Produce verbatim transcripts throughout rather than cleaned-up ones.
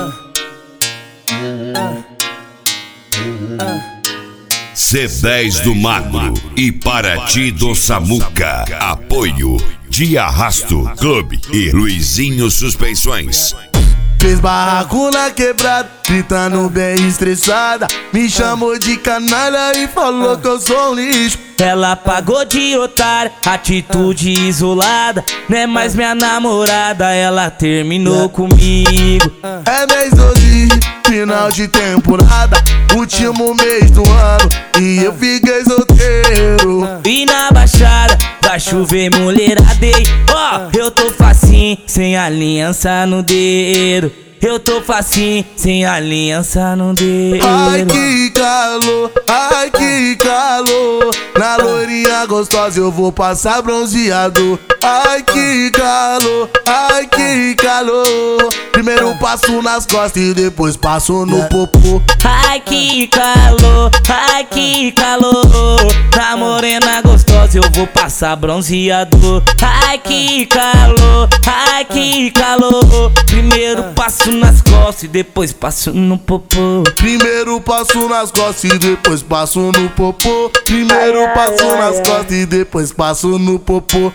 C dez do Magro e Paraty do Samuca. Apoio de Arrasto Clube e Luizinho Suspensões. Fez barraco na quebrada, gritando bem estressada. Me chamou de canalha e falou que eu sou um lixo. Ela pagou de otária, atitude isolada. Não é mais minha namorada, ela terminou comigo. É mês doze, final de temporada, último mês do ano, e eu fiquei solteiro. E na baixada vai chover mulheradei. Ó, oh, eu tô facinho, sem aliança no dedo. Eu tô facinho, sem aliança no dedo. Ai que calor, ai que calor. Na loirinha gostosa eu vou passar bronzeado. Ai que calor, ai que calor. Primeiro passo nas costas e depois passo no popô. Ai que calor, ai que calor. Na morena gostosa eu vou passar bronzeado. Ai que calor, ai que calor. Primeiro passo nas costas e depois passo no popô. Primeiro passo nas costas e depois passo no popô. Primeiro passo nas costas e depois passo no popô.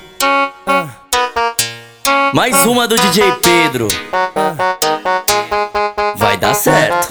Mais uma do D J Pedro. Vai dar certo.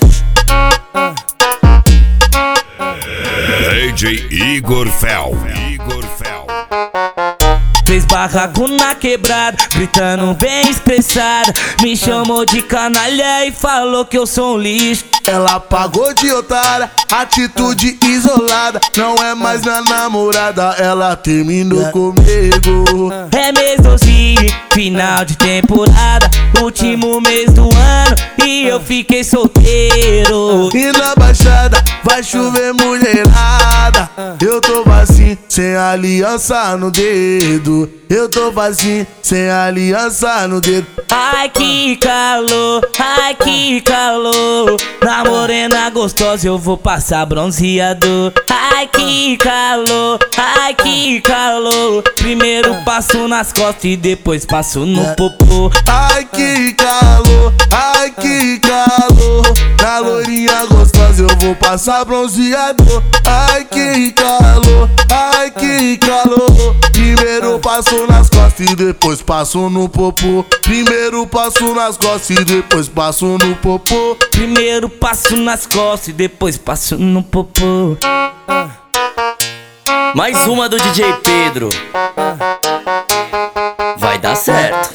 D J Igor Fel. Igor Fel. Fez barraco na quebrada, gritando bem expressada. Me chamou de canalha e falou que eu sou um lixo. Ela pagou de otária, atitude isolada. Não é mais minha namorada, ela terminou comigo. É mês doze, final de temporada, último mês do ano, e eu fiquei solteiro. E na baixada vai chover mulherada. Eu tô vazio, sem aliança no dedo. Eu tô vazio, sem aliança no dedo. Ai que calor, ai que calor. Na morena gostosa eu vou passar bronzeado. Ai que calor, ai que calor. Primeiro passo nas costas e depois passo no popô. Ai que calor, ai que calor. Na loirinha gostosa eu vou passar bronzeado. Ai que calor, ai que calor. Primeiro passo nas costas e depois passo no popô. Primeiro passo nas costas e depois passo no popô. Primeiro passo nas costas e depois passo no popô. Mais uma do D J Pedro. Vai dar certo.